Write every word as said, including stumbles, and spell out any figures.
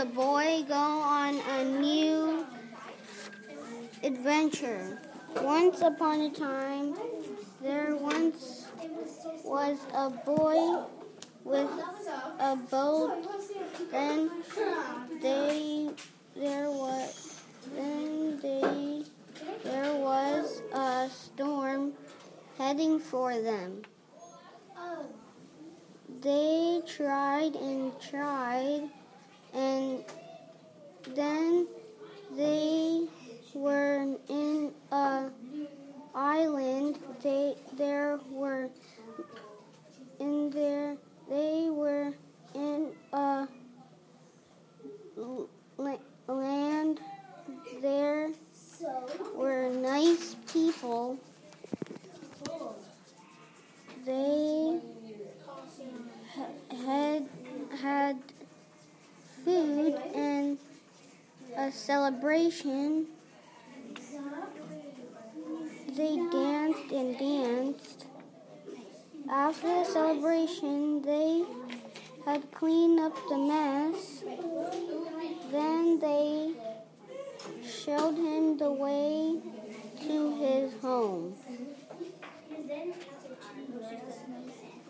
the boy go on a new adventure. Once upon a time, there once was a boy with a boat. Then they there was then they there was a storm heading for them. They tried and tried, and then they were in a island. They there were in there. They were in a land. There were nice people. They had had food and a celebration. They danced and danced. After the celebration, they had cleaned up the mess. Then they showed him the way to his home.